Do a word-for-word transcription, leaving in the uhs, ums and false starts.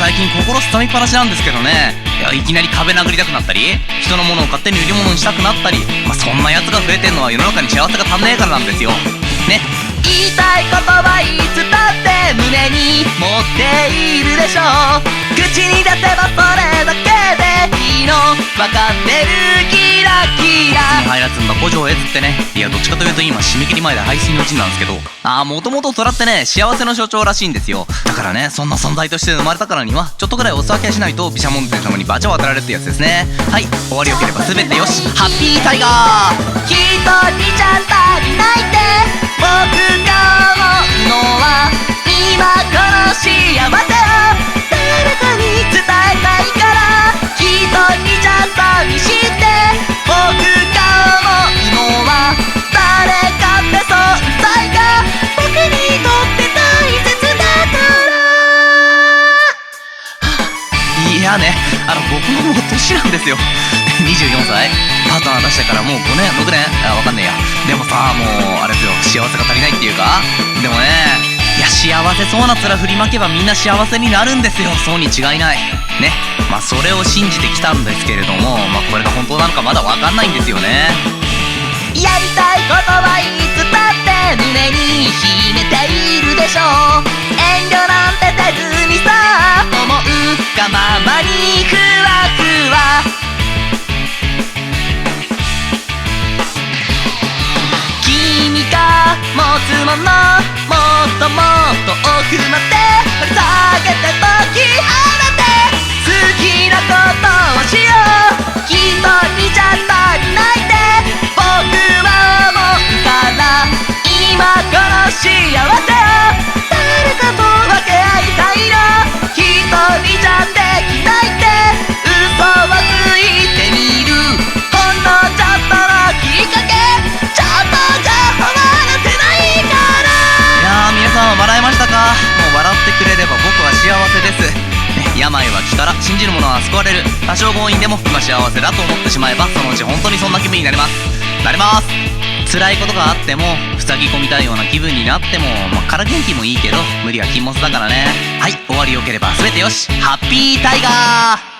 最近心すさみっぱなしなんですけどね。いや、いきなり壁殴りたくなったり、人のものを勝手に売り物にしたくなったり、まあ、そんなやつが増えてんのは世の中に幸せが足んねえからなんですよね。言いたいことはいつだって胸に持っているでしょう。口に出せばそれだけでいいの分かってる。キラキラに入らずんだ古城へつってね。いや、どっちかというと今締め切り前で排水の陣なんですけど、ああ、もともと虎ってね、幸せの象徴らしいんですよ。だからね、そんな存在として生まれたからにはちょっとぐらいお裾分けしないと毘沙門天様にバチャを当てられるってやつですね。はい、終わりよければ全てよし。ハッピータイガー。一人じゃ足りないって僕が思うのは、今この幸せを誰かに伝えたいから。一人じゃ寂しいって僕が思うのは、誰かって存在が僕にとって大切だから。いやね、あの僕ももう年なんですよ。にじゅうよんさい。パートナー出してからもうごねんろくねん、あ、わかんねえや。でもさ、もうあれですよ、幸せが足りないっていうか。でもね、いや、幸せそうな面振りまけばみんな幸せになるんですよ。そうに違いないね。まあそれを信じてきたんですけれども、まあこれが本当なのかまだわかんないんですよね。やりたいことはいつだって胸に秘めているでしょう。遠慮なんてせずにさ、思うがままにふわふわ。君が持つものもっともっと奥まで掘り下げて解き放て。好きなことをしよう。一人じゃ足りないって僕は思うから。今この幸せを誰かと分け合いたいの。一人じゃできないって嘘をついてみる。ほんのちょっとのきっかけ、ちょっとじゃ終わらせないから。いやー、皆さんは笑えましたか？もう笑ってくれれば僕は幸せです。病は気から信じる者は救われる。多少強引でも今幸せだと思ってしまえばそのうち本当にそんな気分になれますなれます。辛いことがあっても塞ぎ込みたいような気分になっても、まあ、から元気もいいけど無理は禁物だからね。はい、終わりよければ全てよし。ハッピータイガー。